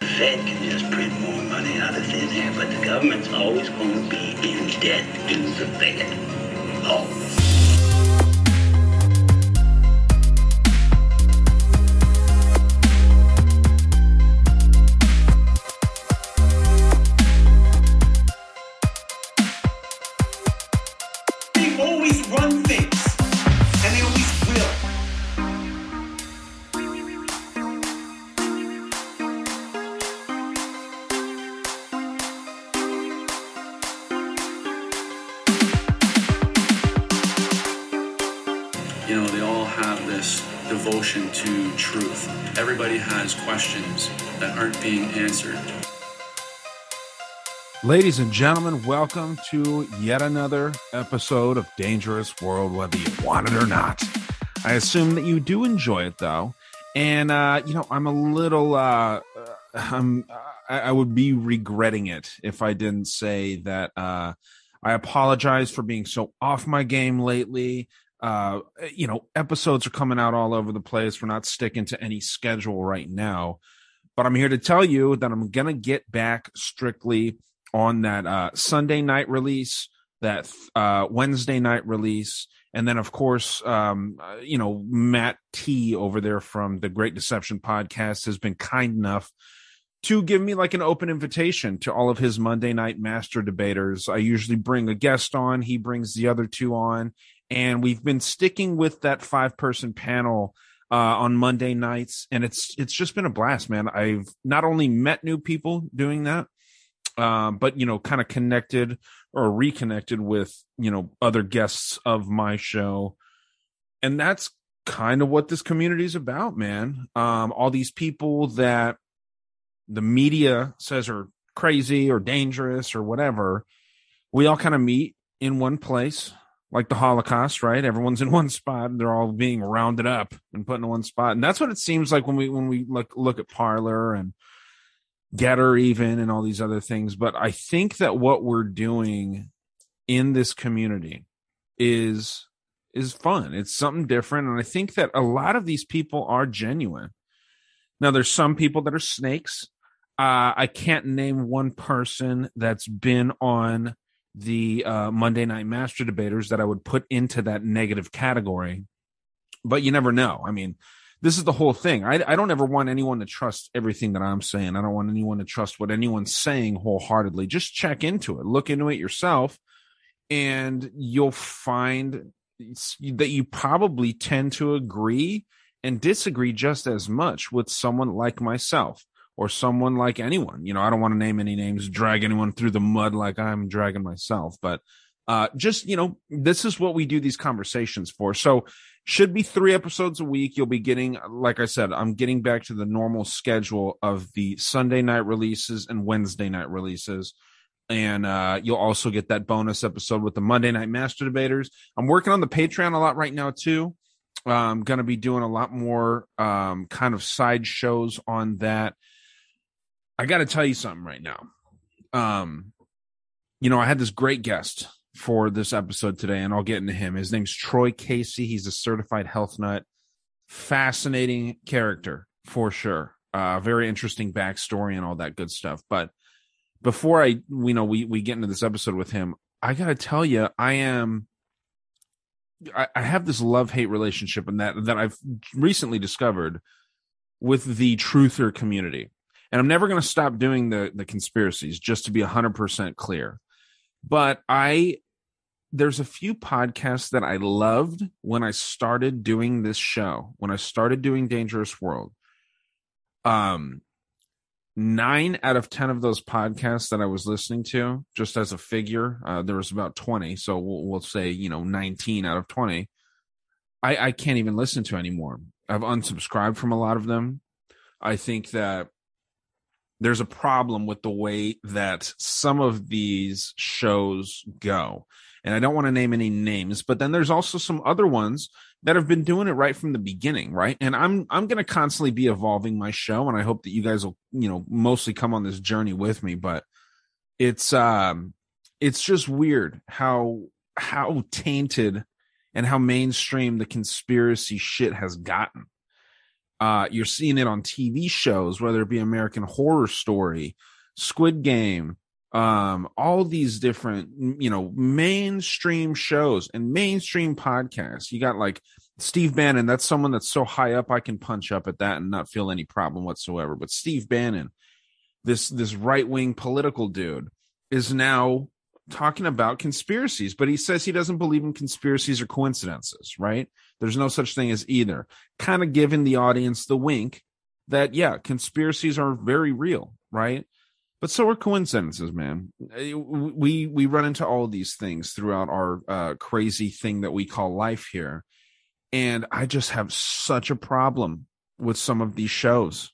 Fed can just print more money out of thin air, but the government's always going to be in debt to the Fed. Always. They always run things, and they always will. You know, they all have this devotion to truth. Everybody has questions that aren't being answered. Ladies and gentlemen, welcome to yet another episode of Dangerous World, whether you want it or not. I assume that you do enjoy it, though. And, I'm a little, I would be regretting it if I didn't say that I apologize for being so off my game lately. Episodes are coming out all over the place. We're not sticking to any schedule right now. But I'm here to tell you that I'm going to get back strictly on that Sunday night release, that Wednesday night release, and then, of course, Matt T over there from the Great Deception podcast has been kind enough to give me like an open invitation to all of his Monday night master debaters. I usually bring a guest on. He brings the other two on, and we've been sticking with that 5-person panel on Monday nights, and it's just been a blast, man. I've not only met new people doing that, but, kind of connected or reconnected with, other guests of my show. And that's kind of what this community is about, man. All these people that the media says are crazy or dangerous or whatever, we all kind of meet in one place, like the Holocaust, right? Everyone's in one spot. They're all being rounded up and put in one spot. And that's what it seems like when we look at Parler and Getter even and all these other things. But I think that what we're doing in this community is fun. It's something different. And I think that a lot of these people are genuine. Now, there's some people that are snakes. I can't name one person that's been on the Monday Night Master Debaters that I would put into that negative category. But you never know. I mean, this is the whole thing. I don't ever want anyone to trust everything that I'm saying. I don't want anyone to trust what anyone's saying wholeheartedly. Just check into it. Look into it yourself, and you'll find that you probably tend to agree and disagree just as much with someone like myself or someone like anyone. I don't want to name any names, drag anyone through the mud like I'm dragging myself. But this is what we do these conversations for. So should be 3 episodes a week. You'll be getting, like I said, I'm getting back to the normal schedule of the Sunday night releases and Wednesday night releases. And you'll also get that bonus episode with the Monday Night Master Debaters. I'm working on the Patreon a lot right now, too. I'm going to be doing a lot more kind of side shows on that. I got to tell you something right now. I had this great guest for this episode today, and I'll get into him. His name's Troy Casey. He's a certified health nut. Fascinating character for sure. Very interesting backstory and all that good stuff. But before we get into this episode with him, I got to tell you, I have this love-hate relationship in that I've recently discovered with the truther community. And I'm never going to stop doing the conspiracies, just to be 100% clear. But there's a few podcasts that I loved when I started doing this show, when I started doing Dangerous World. 9 out of 10 of those podcasts that I was listening to, just as a figure, there was about 20. So we'll say, 19 out of 20. I can't even listen to anymore. I've unsubscribed from a lot of them. I think that there's a problem with the way that some of these shows go. And I don't want to name any names, but then there's also some other ones that have been doing it right from the beginning, right? And I'm going to constantly be evolving my show, and I hope that you guys will, mostly come on this journey with me. But it's just weird how tainted and how mainstream the conspiracy shit has gotten. You're seeing it on TV shows, whether it be American Horror Story, Squid Game, all these different, mainstream shows and mainstream podcasts. You got like Steve Bannon. That's someone that's so high up, I can punch up at that and not feel any problem whatsoever. But Steve Bannon, this right-wing political dude, is now talking about conspiracies, but he says he doesn't believe in conspiracies or coincidences, right? There's no such thing as either. Kind of giving the audience the wink that, yeah, conspiracies are very real, right? But so are coincidences, man. We run into all of these things throughout our crazy thing that we call life here. And I just have such a problem with some of these shows.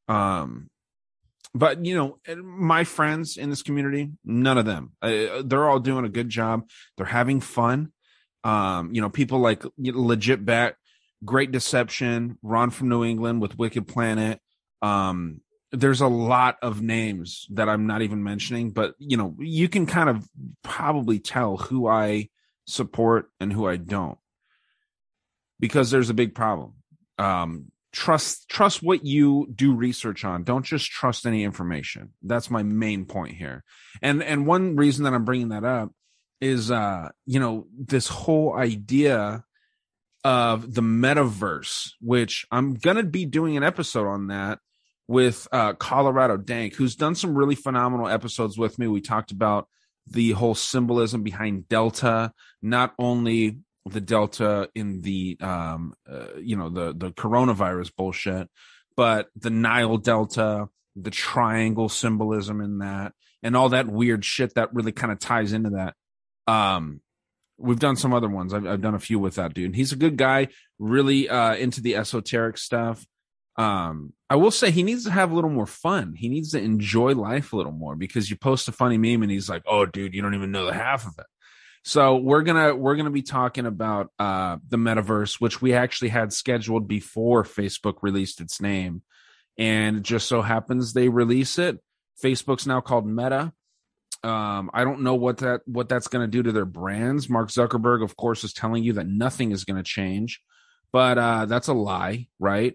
But, my friends in this community, none of them. They're all doing a good job. They're having fun. People like Legit Bet, Great Deception, Ron from New England with Wicked Planet. There's a lot of names that I'm not even mentioning, but, you can kind of probably tell who I support and who I don't, because there's a big problem. Trust what you do research on. Don't just trust any information. That's my main point here. And one reason that I'm bringing that up is, this whole idea of the metaverse, which I'm going to be doing an episode on that with Colorado Dank, who's done some really phenomenal episodes with me. We talked about the whole symbolism behind Delta, not only the Delta in the the coronavirus bullshit, but the Nile Delta, the triangle symbolism in that, and all that weird shit that really kind of ties into that. We've done some other ones. I've done a few with that dude. He's a good guy, really into the esoteric stuff. I will say he needs to have a little more fun. He needs to enjoy life a little more, because you post a funny meme and he's like, "Oh, dude, you don't even know the half of it." So we're gonna be talking about the metaverse, which we actually had scheduled before Facebook released its name, and it just so happens they release it. Facebook's now called Meta. I don't know what that's going to do to their brands. Mark Zuckerberg, of course, is telling you that nothing is going to change, but that's a lie, right?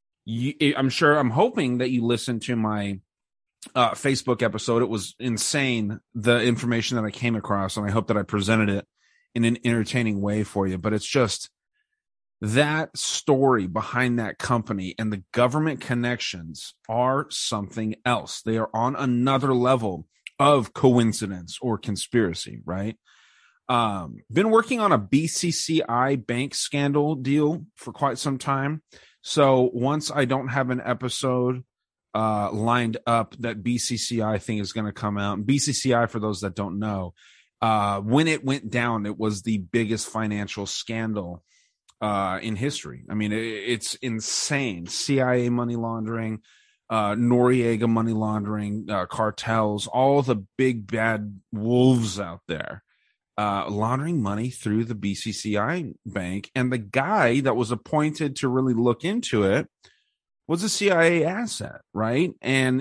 I'm hoping that you listened to my Facebook episode. It was insane, the information that I came across, and I hope that I presented it in an entertaining way for you. But it's just that story behind that company and the government connections are something else. They are on another level of coincidence or conspiracy, right? Been working on a BCCI bank scandal deal for quite some time. So once I don't have an episode lined up, that BCCI thing is going to come out. And BCCI, for those that don't know, when it went down, it was the biggest financial scandal in history. I mean, it's insane. CIA money laundering, Noriega money laundering, cartels, all the big bad wolves out there laundering money through the BCCI bank. And the guy that was appointed to really look into it was a CIA asset, right? And,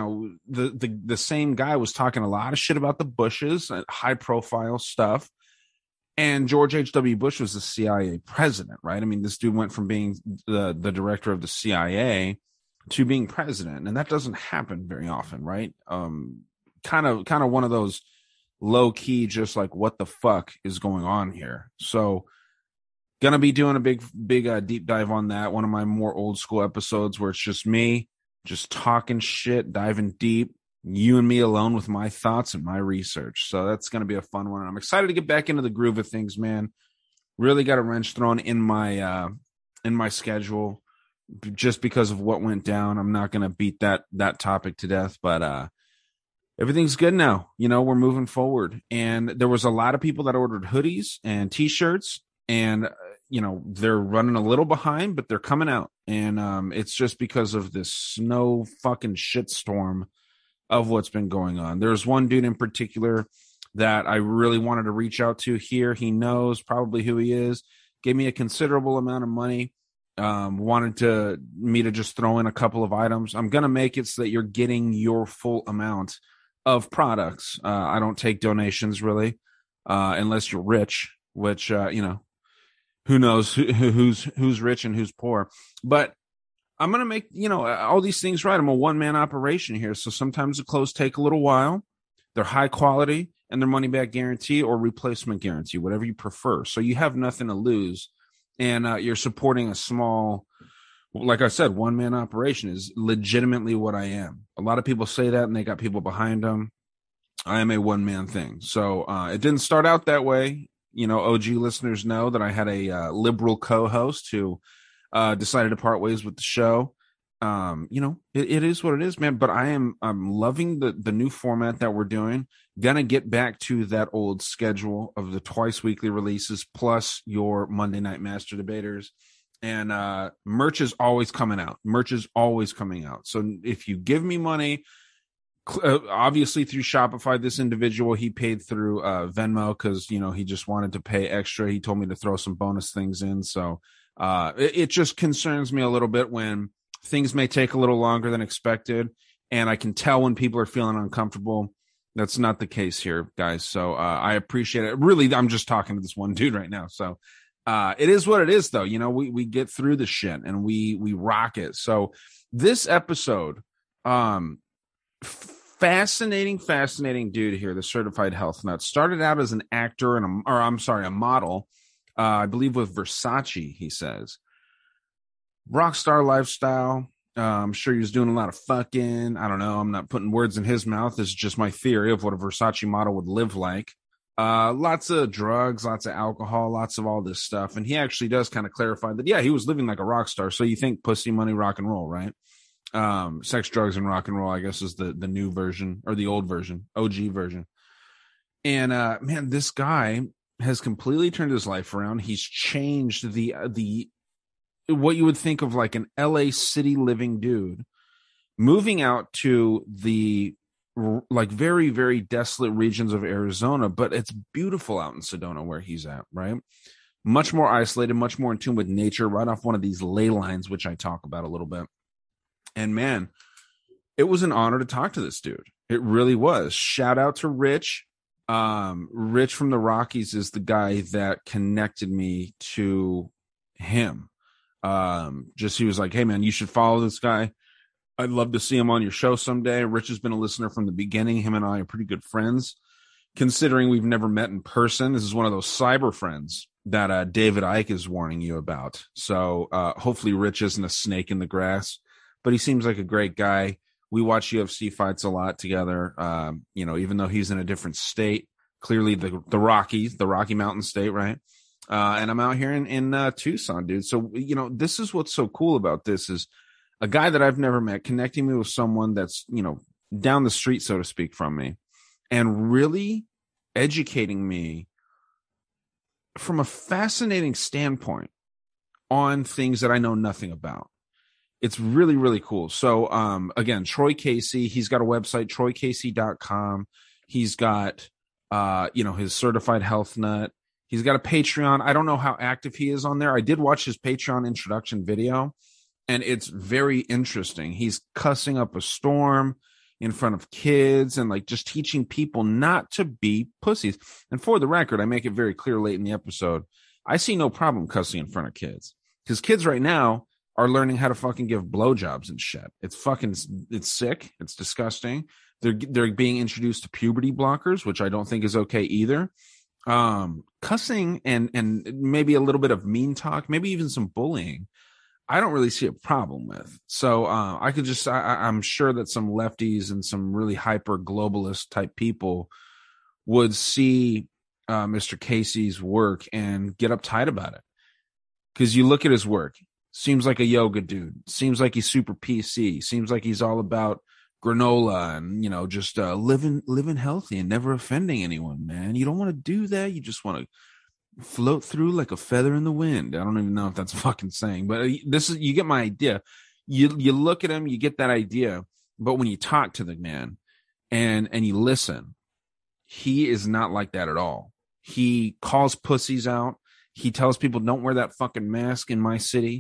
the same guy was talking a lot of shit about the Bushes, high profile stuff. And George H.W. Bush was the CIA president, right? I mean, this dude went from being the director of the CIA to being president, and that doesn't happen very often, right? Kind of one of those low key, just like, what the fuck is going on here? So, gonna be doing a big deep dive on that. One of my more old school episodes where it's just me, just talking shit, diving deep, you and me alone with my thoughts and my research. So that's gonna be a fun one. I'm excited to get back into the groove of things, man. Really got a wrench thrown in my schedule just because of what went down. I'm not gonna beat that topic to death, but everything's good now. We're moving forward. And there was a lot of people that ordered hoodies and t-shirts, and they're running a little behind, but they're coming out. And it's just because of this snow fucking shitstorm of what's been going on. There's one dude in particular that I really wanted to reach out to here. He knows probably who he is. Gave me a considerable amount of money. Wanted me to just throw in a couple of items. I'm going to make it so that you're getting your full amount of products. I don't take donations really, unless you're rich, which, who knows who's rich and who's poor. But I'm going to make, all these things right. I'm a one-man operation here. So sometimes the clothes take a little while. They're high quality and they're money back guarantee or replacement guarantee, whatever you prefer. So you have nothing to lose. And you're supporting a small, like I said, one-man operation is legitimately what I am. A lot of people say that and they got people behind them. I am a one-man thing. So it didn't start out that way. OG listeners know that I had a liberal co-host who decided to part ways with the show. It is what it is, man. But I'm loving the new format that we're doing. Gonna get back to that old schedule of the twice weekly releases plus your Monday Night Master Debaters. And merch is always coming out. So if you give me money, obviously through Shopify, this individual, he paid through Venmo because, he just wanted to pay extra. He told me to throw some bonus things in. So it just concerns me a little bit when things may take a little longer than expected. And I can tell when people are feeling uncomfortable. That's not the case here, guys. So I appreciate it. Really, I'm just talking to this one dude right now. So it is what it is, though. We get through the shit and we rock it. So this episode, fascinating dude here, the certified health nut, started out as an actor and a model, I believe with Versace. He says rock star lifestyle. I'm sure he was doing a lot of fucking. I don't know. I'm not putting words in his mouth. This is just my theory of what a Versace model would live like. Lots of drugs, lots of alcohol, lots of all this stuff. And he actually does kind of clarify that, yeah, he was living like a rock star. So you think pussy, money, rock and roll, right? Sex, drugs, and rock and roll, I guess, is the new version or the old version, OG version. And man, this guy has completely turned his life around. He's changed the what you would think of like an LA city living dude, moving out to the like very, very desolate regions of Arizona, but it's beautiful out in Sedona where he's at, right? Much more isolated, much more in tune with nature, right off one of these ley lines, which I talk about a little bit. And man, it was an honor to talk to this dude. It really was. Shout out to Rich. Rich from the Rockies is the guy that connected me to him. He was like, hey man, you should follow this guy. I'd love to see him on your show someday. Rich has been a listener from the beginning. Him and I are pretty good friends, considering we've never met in person. This is one of those cyber friends that David Icke is warning you about. So hopefully Rich isn't a snake in the grass, but he seems like a great guy. We watch UFC fights a lot together. Even though he's in a different state, clearly the Rockies, the Rocky Mountain State, right? And I'm out here in Tucson, dude. So, this is what's so cool about this is a guy that I've never met connecting me with someone that's, down the street, so to speak, from me, and really educating me from a fascinating standpoint on things that I know nothing about. It's really, really cool. So, again, Troy Casey, he's got a website, troycasey.com. He's got, his certified health nut. He's got a Patreon. I don't know how active he is on there. I did watch his Patreon introduction video, and it's very interesting. He's cussing up a storm in front of kids and like just teaching people not to be pussies. And for the record, I make it very clear late in the episode, I see no problem cussing in front of kids because kids right now are learning how to fucking give blowjobs and shit. It's sick. It's disgusting. They're being introduced to puberty blockers, which I don't think is okay either. Cussing and maybe a little bit of mean talk, maybe even some bullying, I don't really see a problem with. So I'm sure that some lefties and some really hyper globalist type people would see Mr. Casey's work and get uptight about it. Because you look at his work, seems like a yoga dude, seems like he's super PC, seems like he's all about granola and, just living healthy and never offending anyone, man. You don't want to do that. You just want to float through like a feather in the wind. I don't even know if that's a fucking saying, but you get my idea. You look at him, you get that idea. But when you talk to the man and you listen, he is not like that at all. He calls pussies out. He tells people, don't wear that fucking mask in my city.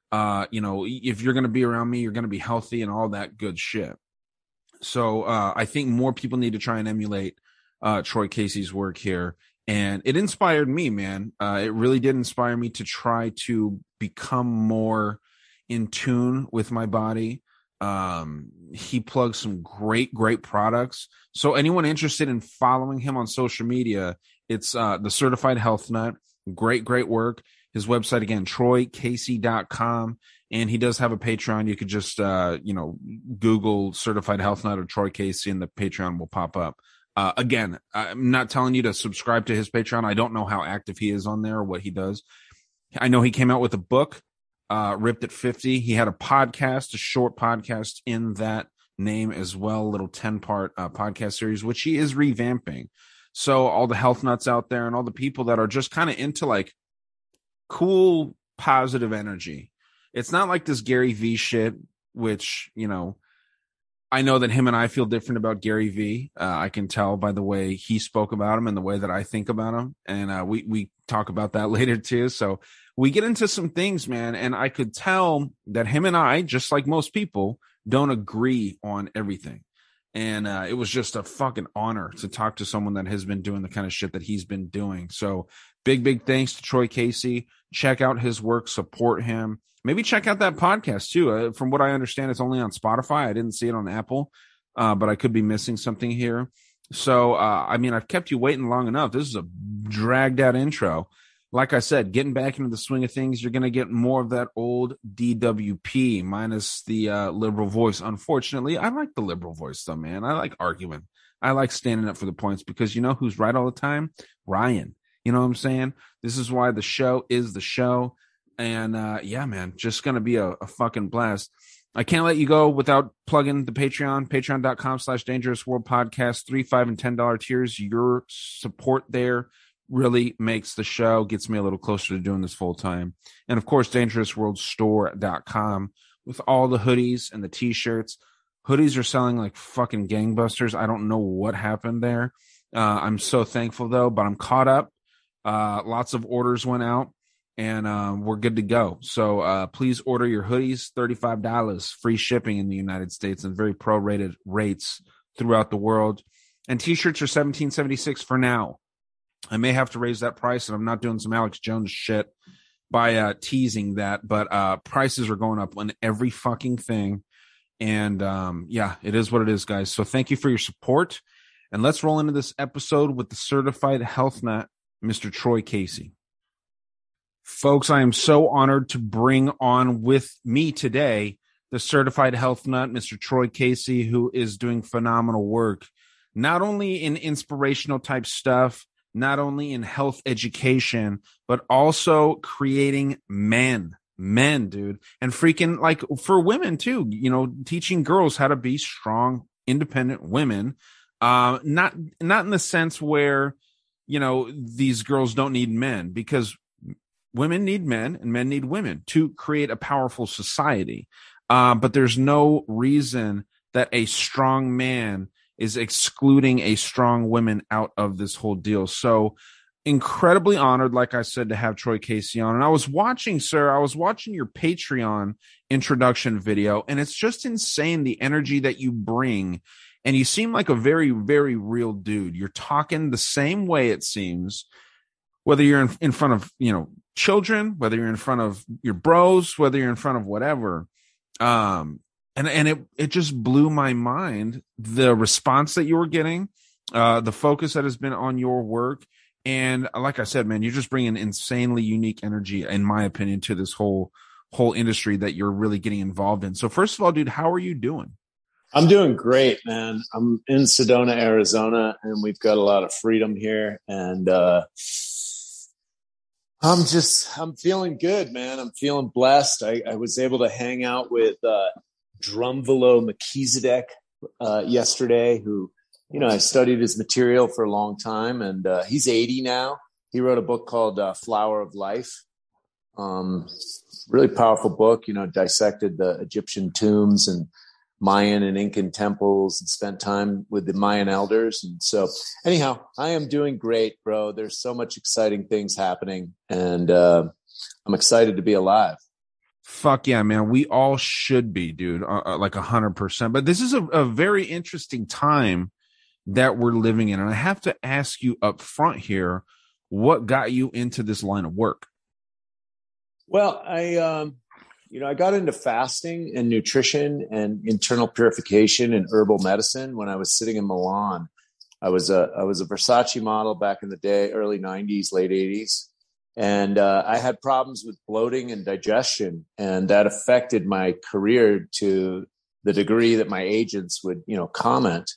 If you're going to be around me, you're going to be healthy and all that good shit. So I think more people need to try and emulate Troy Casey's work here. And it inspired me, man. It really did inspire me to try to become more in tune with my body. He plugs some great products. So anyone interested in following him on social media, it's the Certified Health Nut. Great work. His website again, TroyCasey.com. And he does have a Patreon. You could just Google Certified Health Nut or Troy Casey and the Patreon will pop up. Again, I'm not telling you to subscribe to his Patreon. I don't know how active he is on there or what he does. I know he came out with a book, Ripped at 50. He had a podcast, a short podcast in that name as well, a little 10-part podcast series, which he is revamping. So all the health nuts out there and all the people that are just kind of into like cool, positive energy. It's not like this Gary V shit, which, I know that him and I feel different about Gary V. I can tell by the way he spoke about him and the way that I think about him. And we talk about that later too. So we get into some things, man. And I could tell that him and I, just like most people, don't agree on everything. And it was just a fucking honor to talk to someone that has been doing the kind of shit that he's been doing. So big thanks to Troy Casey. Check out his work, support him. Maybe check out that podcast too. From what I understand, it's only on Spotify. I didn't see it on Apple, but I could be missing something here. So, I've kept you waiting long enough. This is a dragged out intro. Like I said, getting back into the swing of things, you're going to get more of that old DWP minus the liberal voice. Unfortunately, I like the liberal voice though, man. I like arguing. I like standing up for the points because you know who's right all the time? Ryan. You know what I'm saying? This is why the show is the show. And man, just going to be a fucking blast. I can't let you go without plugging the Patreon, patreon.com/Dangerous World Podcast, $3, $5, and $10 tiers. Your support there really makes the show, gets me a little closer to doing this full time. And of course, dangerousworldstore.com with all the hoodies and the t-shirts. Hoodies are selling like fucking gangbusters. I don't know what happened there. I'm so thankful though, but I'm caught up. Lots of orders went out and we're good to go. So please order your hoodies, $35, free shipping in the United States and very prorated rates throughout the world. And t-shirts are $17.76 for now. I may have to raise that price, and I'm not doing some Alex Jones shit by teasing that, but prices are going up on every fucking thing. And it is what it is, guys. So thank you for your support. And let's roll into this episode with the Certified Health Nut, Mr. Troy Casey. Folks, I am so honored to bring on with me today the Certified Health Nut, Mr. Troy Casey, who is doing phenomenal work, not only in inspirational type stuff, not only in health education, but also creating men, dude, and freaking like for women too, teaching girls how to be strong, independent women. Not in the sense where, these girls don't need men, because women need men and men need women to create a powerful society. But there's no reason that a strong man is excluding a strong woman out of this whole deal. So incredibly honored, like I said, to have Troy Casey on. And I was watching your Patreon introduction video, and it's just insane the energy that you bring. And you seem like a very, very real dude. You're talking the same way, it seems, whether you're in front of, children, whether you're in front of your bros, whether you're in front of whatever. And it just blew my mind, the response that you were getting, the focus that has been on your work. And like I said, man, you're just bringing insanely unique energy, in my opinion, to this whole industry that you're really getting involved in. So first of all, dude, how are you doing? I'm doing great, man. I'm in Sedona, Arizona, and we've got a lot of freedom here. And I'm feeling good, man. I'm feeling blessed. I was able to hang out with Drumvalo Melchizedek yesterday, who, I studied his material for a long time, and he's 80 now. He wrote a book called Flower of Life. Really powerful book, dissected the Egyptian tombs and Mayan and Incan temples and spent time with the Mayan elders. And so anyhow, I am doing great, bro. There's so much exciting things happening, and I'm excited to be alive. Fuck yeah, man. We all should be, dude, like 100%. But this is a very interesting time that we're living in. And I have to ask you up front here, what got you into this line of work? Well, I I got into fasting and nutrition and internal purification and herbal medicine when I was sitting in Milan. I was a Versace model back in the day, early 90s, late 80s. And I had problems with bloating and digestion, and that affected my career to the degree that my agents would, comment.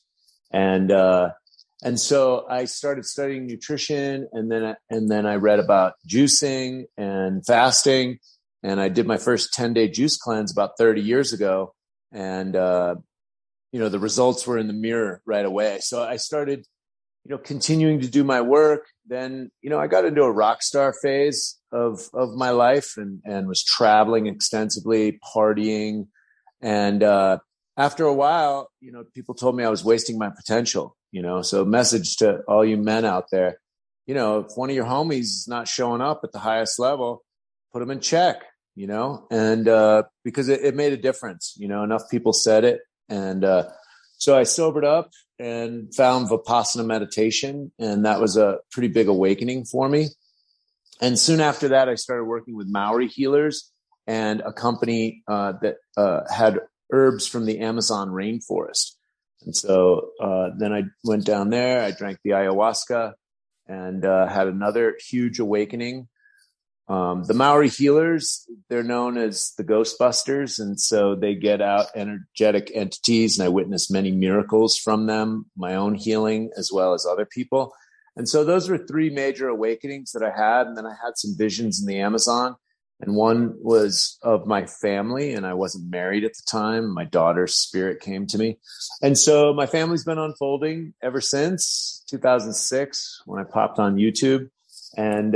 And so I started studying nutrition, and then I read about juicing and fasting, and I did my first 10-day juice cleanse about 30 years ago. And, the results were in the mirror right away. So I started, continuing to do my work. Then, I got into a rock star phase of my life and was traveling extensively, partying. And after a while, people told me I was wasting my potential, so message to all you men out there, if one of your homies is not showing up at the highest level, put them in check, and because it made a difference, enough people said it. And so I sobered up and found Vipassana meditation, and that was a pretty big awakening for me. And soon after that, I started working with Maori healers and a company that had herbs from the Amazon rainforest. And so then I went down there, I drank the ayahuasca, and had another huge awakening. The Maori healers, they're known as the Ghostbusters. And so they get out energetic entities, and I witnessed many miracles from them, my own healing, as well as other people. And so those were three major awakenings that I had. And then I had some visions in the Amazon, and one was of my family, and I wasn't married at the time. My daughter's spirit came to me. And so my family's been unfolding ever since 2006 when I popped on YouTube. And,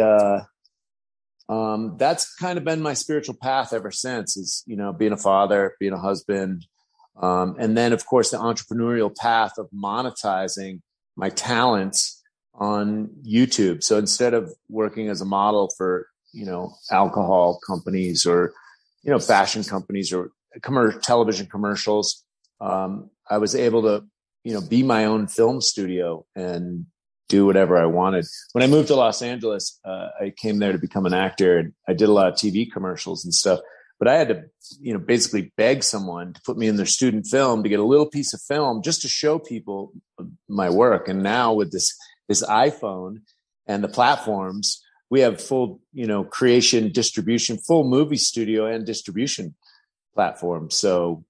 that's kind of been my spiritual path ever since, is, being a father, being a husband. And then of course the entrepreneurial path of monetizing my talents on YouTube. So instead of working as a model for, alcohol companies or, fashion companies or television commercials, I was able to, be my own film studio and do whatever I wanted. When I moved to Los Angeles, I came there to become an actor, and I did a lot of TV commercials and stuff, but I had to, basically beg someone to put me in their student film to get a little piece of film just to show people my work. And now with this iPhone and the platforms, we have full, creation, distribution, full movie studio and distribution platform. So,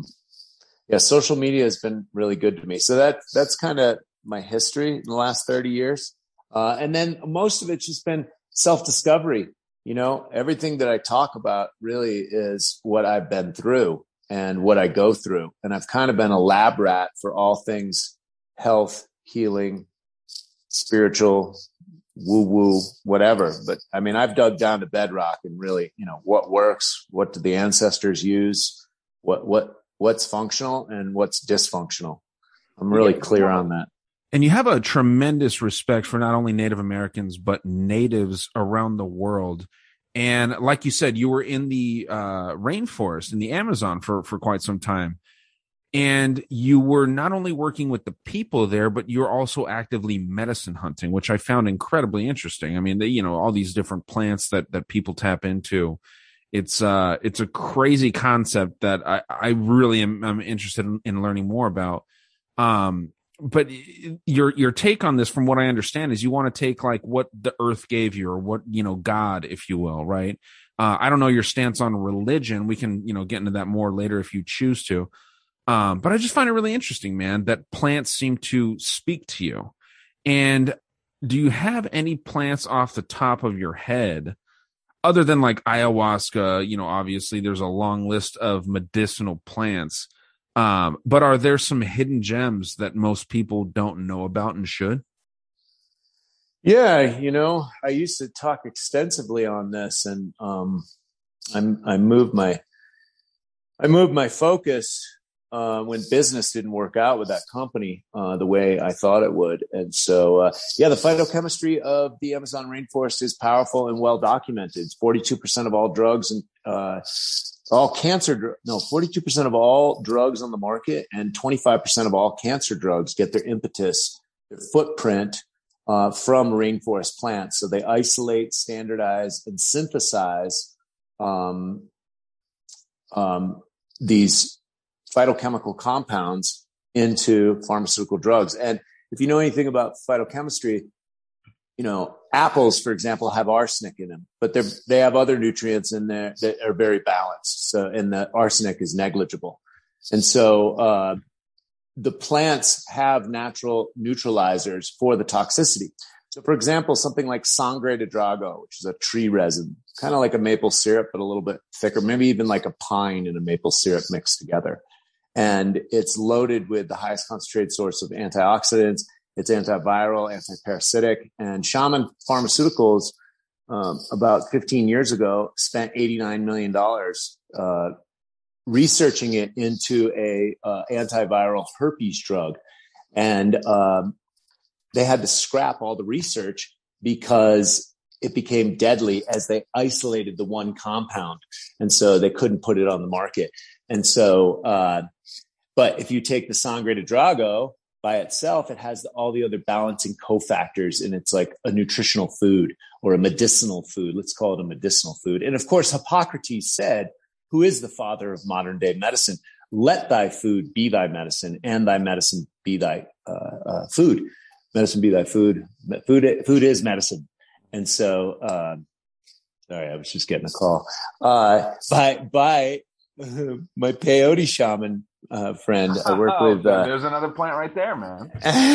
social media has been really good to me. So that's kind of my history in the last 30 years. And then most of it's just been self-discovery. Everything that I talk about really is what I've been through and what I go through. And I've kind of been a lab rat for all things health, healing, spiritual, woo-woo, whatever. But I mean, I've dug down to bedrock and really, what works, what do the ancestors use, what's functional and what's dysfunctional. I'm really clear on that. And you have a tremendous respect for not only Native Americans, but natives around the world. And like you said, you were in the rainforest, in the Amazon for quite some time. And you were not only working with the people there, but you're also actively medicine hunting, which I found incredibly interesting. I mean, all these different plants that people tap into. It's a crazy concept that I really am interested in learning more about. But your take on this, from what I understand, is you want to take like what the earth gave you, or what, God, if you will, right? I don't know your stance on religion. We can, get into that more later if you choose to. But I just find it really interesting, man, that plants seem to speak to you. And do you have any plants off the top of your head, other than like ayahuasca? Obviously there's a long list of medicinal plants. But are there some hidden gems that most people don't know about and should? Yeah, I used to talk extensively on this, and I moved my focus when business didn't work out with that company the way I thought it would. And so, the phytochemistry of the Amazon rainforest is powerful and well documented. 42% of all drugs and 42% of all drugs on the market and 25% of all cancer drugs get their impetus, their footprint from rainforest plants. So they isolate, standardize, and synthesize these phytochemical compounds into pharmaceutical drugs. And if you know anything about phytochemistry, apples, for example, have arsenic in them, but they have other nutrients in there that are very balanced. So, and the arsenic is negligible. And so, the plants have natural neutralizers for the toxicity. So, for example, something like Sangre de Drago, which is a tree resin, kind of like a maple syrup, but a little bit thicker, maybe even like a pine and a maple syrup mixed together. And it's loaded with the highest concentrated source of antioxidants. It's antiviral, antiparasitic. And Shaman Pharmaceuticals, about 15 years ago, spent $89 million researching it into a antiviral herpes drug. And they had to scrap all the research because it became deadly as they isolated the one compound. And so they couldn't put it on the market. And so, but if you take the Sangre de Drago by itself, it has all the other balancing cofactors, and it's like a nutritional food or a medicinal food. Let's call it a medicinal food. And of course, Hippocrates said, who is the father of modern day medicine, let thy food be thy medicine and thy medicine be thy food. Medicine be thy food. Food is medicine. And so, sorry, I was just getting a call by my peyote shaman friend. I work with. There's another plant right there, man.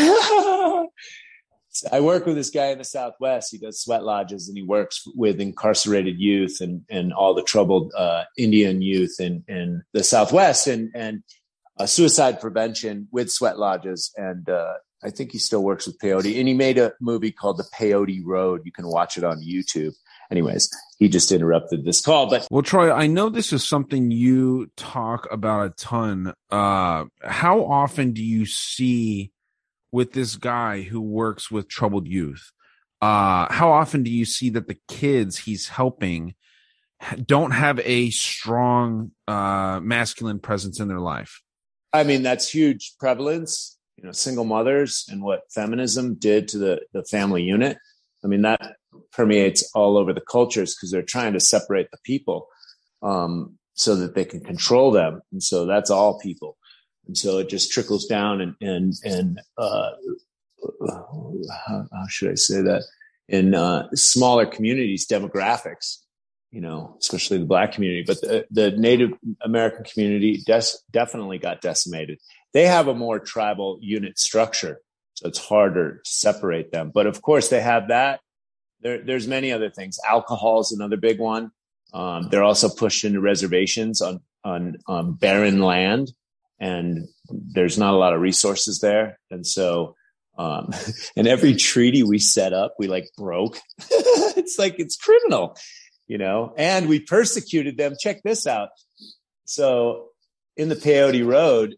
I work with this guy in the Southwest. He does sweat lodges, and he works with incarcerated youth and all the troubled Indian youth in the Southwest and suicide prevention with sweat lodges. And I think he still works with peyote. And he made a movie called The Peyote Road. You can watch it on YouTube. Anyways, he just interrupted this call. But well, Troy, I know this is something you talk about a ton. How often do you see with this guy who works with troubled youth? How often do you see that the kids he's helping don't have a strong masculine presence in their life? I mean, that's huge prevalence. Single mothers and what feminism did to the family unit. I mean, that permeates all over the cultures because they're trying to separate the people so that they can control them. And so that's all people. And so it just trickles down and how should I say that? In smaller communities, demographics, especially the Black community, but the Native American community definitely got decimated. They have a more tribal unit structure, so it's harder to separate them. But of course, they have that. There's many other things. Alcohol is another big one. They're also pushed into reservations on barren land, and there's not a lot of resources there. And so, and every treaty we set up, we broke. It's criminal, and we persecuted them. Check this out. So in the Peyote Road,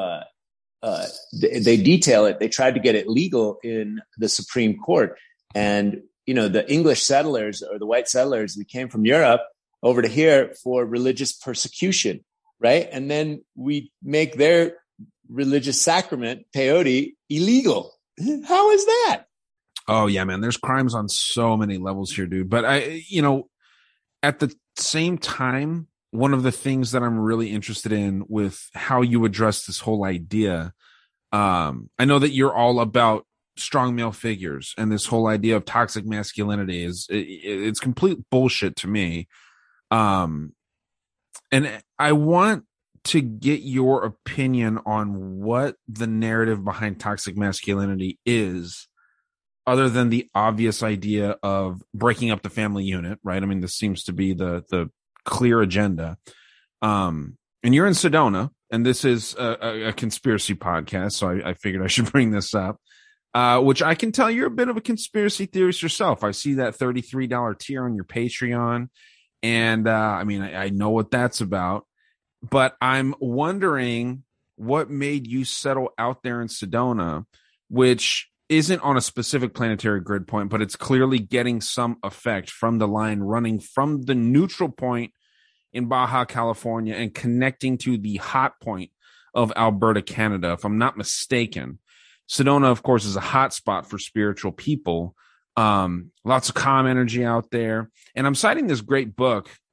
they detail it. They tried to get it legal in the Supreme Court. And, the English settlers or the white settlers that came from Europe over to here for religious persecution, right? And then we make their religious sacrament, peyote, illegal. How is that? Oh, yeah, man. There's crimes on so many levels here, dude. But at the same time, one of the things that I'm really interested in with how you address this whole idea, I know that you're all about strong male figures, and this whole idea of toxic masculinity it's complete bullshit to me. And I want to get your opinion on what the narrative behind toxic masculinity is, other than the obvious idea of breaking up the family unit, right? I mean, this seems to be the clear agenda. And you're in Sedona, and this is a conspiracy podcast, so I figured I should bring this up, which I can tell you're a bit of a conspiracy theorist yourself. I see that $33 tier on your Patreon, and I know what that's about, but I'm wondering what made you settle out there in Sedona, which isn't on a specific planetary grid point, but it's clearly getting some effect from the line running from the neutral point in Baja California and connecting to the hot point of Alberta, Canada, if I'm not mistaken. Sedona, of course, is a hot spot for spiritual people. Lots of calm energy out there. And I'm citing this great book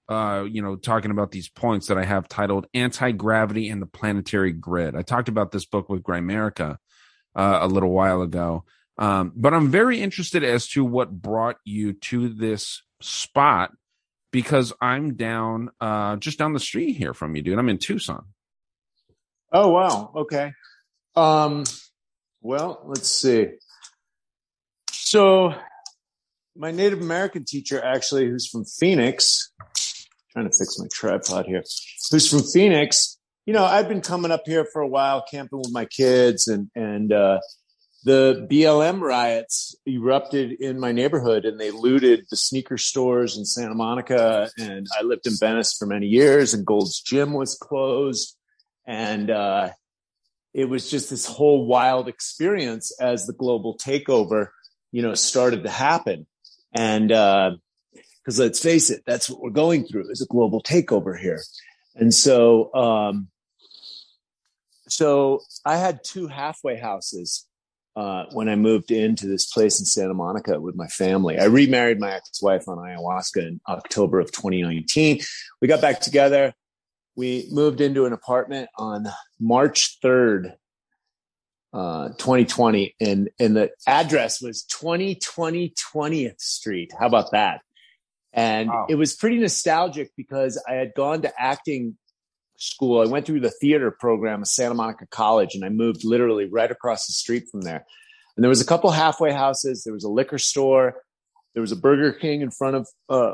talking about these points that I have titled Anti-Gravity and the Planetary Grid. I talked about this book with Grimerica a little while ago. But I'm very interested as to what brought you to this spot, because I'm down, just down the street here from you, dude. I'm in Tucson. Oh, wow. Okay. Well, let's see. So my Native American teacher, actually, who's from Phoenix, trying to fix my tripod here, who's from Phoenix, I've been coming up here for a while, camping with my kids, and the BLM riots erupted in my neighborhood, and they looted the sneaker stores in Santa Monica. And I lived in Venice for many years, and Gold's Gym was closed. And it was just this whole wild experience as the global takeover, started to happen. And because let's face it, that's what we're going through, is a global takeover here. And so I had 2 halfway houses when I moved into this place in Santa Monica with my family. I remarried my ex-wife on ayahuasca in October of 2019. We got back together. We moved into an apartment on March 3rd, 2020. And the address was 2020 20th Street. How about that? And It was pretty nostalgic because I had gone to acting school. I went through the theater program at Santa Monica College, and I moved literally right across the street from there. And there was a couple halfway houses. There was a liquor store. There was a Burger King in front of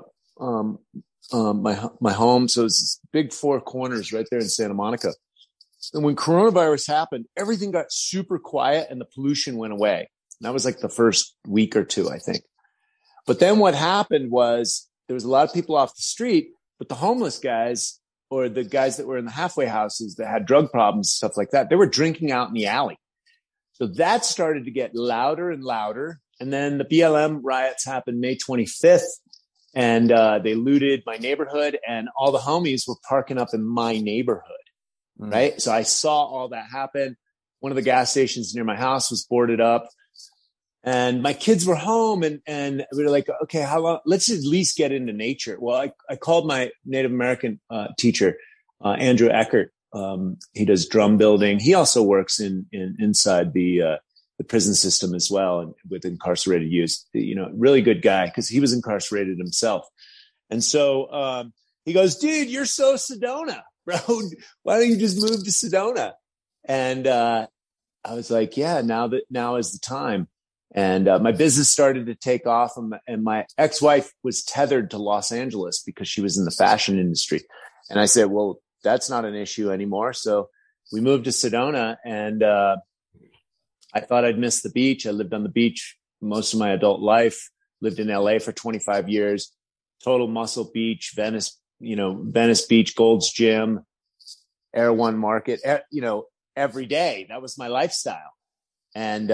my home. So it was this big 4 corners right there in Santa Monica. And when coronavirus happened, everything got super quiet and the pollution went away. And that was like the first week or 2, I think. But then what happened was there was a lot of people off the street, but the homeless guys, or the guys that were in the halfway houses that had drug problems, stuff like that, they were drinking out in the alley. So that started to get louder and louder. And then the BLM riots happened May 25th, and they looted my neighborhood, and all the homies were parking up in my neighborhood, right? So I saw all that happen. One of the gas stations near my house was boarded up, and my kids were home, and we were like, okay, how long? Let's at least get into nature. Well, I called my Native American teacher, Andrew Eckert. He does drum building. He also works inside the prison system as well, and with incarcerated youth. Really good guy, because he was incarcerated himself. And so he goes, dude, you're so Sedona, bro. Why don't you just move to Sedona? And I was like, yeah, now is the time. And my business started to take off, and my ex-wife was tethered to Los Angeles because she was in the fashion industry. And I said, well, that's not an issue anymore. So we moved to Sedona, and I thought I'd miss the beach. I lived on the beach most of my adult life, lived in LA for 25 years, total Muscle Beach, Venice Beach, Gold's Gym, Air One Market, every day. That was my lifestyle. And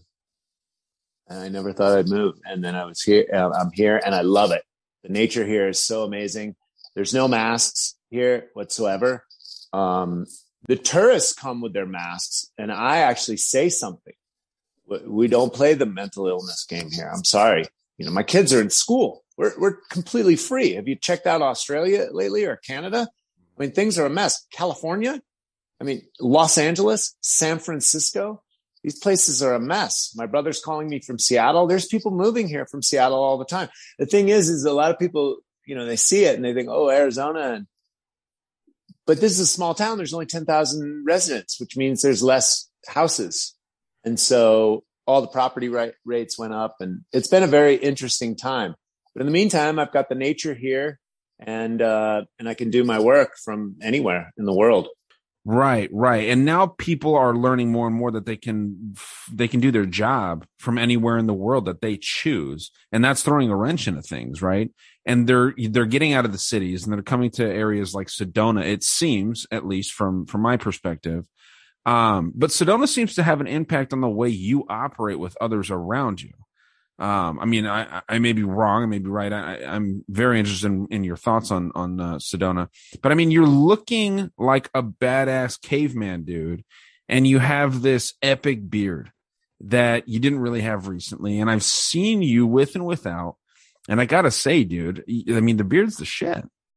I never thought I'd move. And then I was here. I'm here, and I love it. The nature here is so amazing. There's no masks here whatsoever. The tourists come with their masks, and I actually say something. We don't play the mental illness game here. I'm sorry. My kids are in school. We're completely free. Have you checked out Australia lately, or Canada? I mean, things are a mess. California? I mean, Los Angeles, San Francisco. These places are a mess. My brother's calling me from Seattle. There's people moving here from Seattle all the time. The thing is a lot of people, they see it and they think, oh, Arizona. But this is a small town. There's only 10,000 residents, which means there's less houses. And so all the property rates went up, and it's been a very interesting time. But in the meantime, I've got the nature here, and I can do my work from anywhere in the world. Right. And now people are learning more and more that they can do their job from anywhere in the world that they choose. And that's throwing a wrench into things, right? And they're getting out of the cities, and they're coming to areas like Sedona, it seems, at least from my perspective. But Sedona seems to have an impact on the way you operate with others around you. I mean, I may be wrong. I may be right. I'm very interested in your thoughts on Sedona. But I mean, you're looking like a badass caveman, dude. And you have this epic beard that you didn't really have recently. And I've seen you with and without. And I got to say, dude, I mean, the beard's the shit.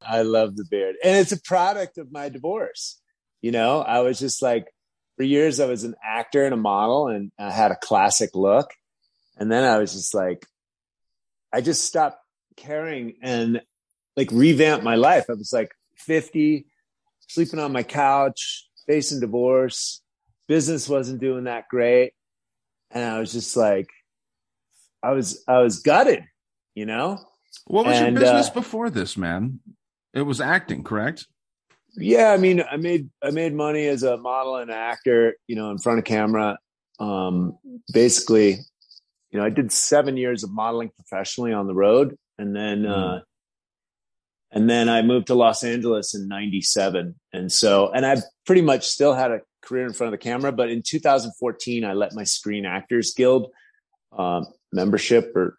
I love the beard. And it's a product of my divorce. You know, I was just like, for years, I was an actor and a model, and I had a classic look. And then I was just like, I just stopped caring and like revamped my life. I was like 50, sleeping on my couch, facing divorce. Business wasn't doing that great. And I was just like, I was gutted, you know? What was your business before this, man? It was acting, correct? Yeah, I mean, I made money as a model and actor, you know, in front of camera. Basically, you know, I did 7 years of modeling professionally on the road, and then I moved to Los Angeles in '97, and I pretty much still had a career in front of the camera. But in 2014, I let my Screen Actors Guild membership or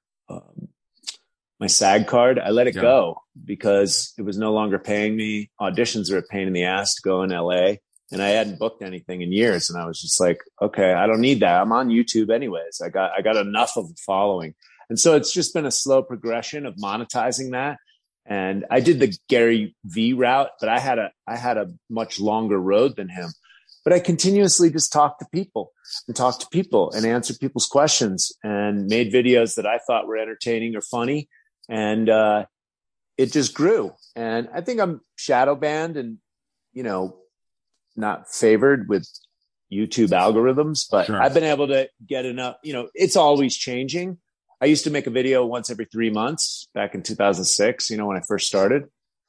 my SAG card, I let it go because it was no longer paying me. Auditions are a pain in the ass to go in LA, and I hadn't booked anything in years. And I was just like, okay, I don't need that. I'm on YouTube anyways. I got enough of a following. And so it's just been a slow progression of monetizing that. And I did the Gary V route, but I had a much longer road than him. But I continuously just talked to people and answered people's questions and made videos that I thought were entertaining or funny. And it just grew. And I think I'm shadow banned and, you know, not favored with YouTube algorithms, but sure. I've been able to get enough, you know, it's always changing. I used to make a video once every 3 months back in 2006, you know, when I first started.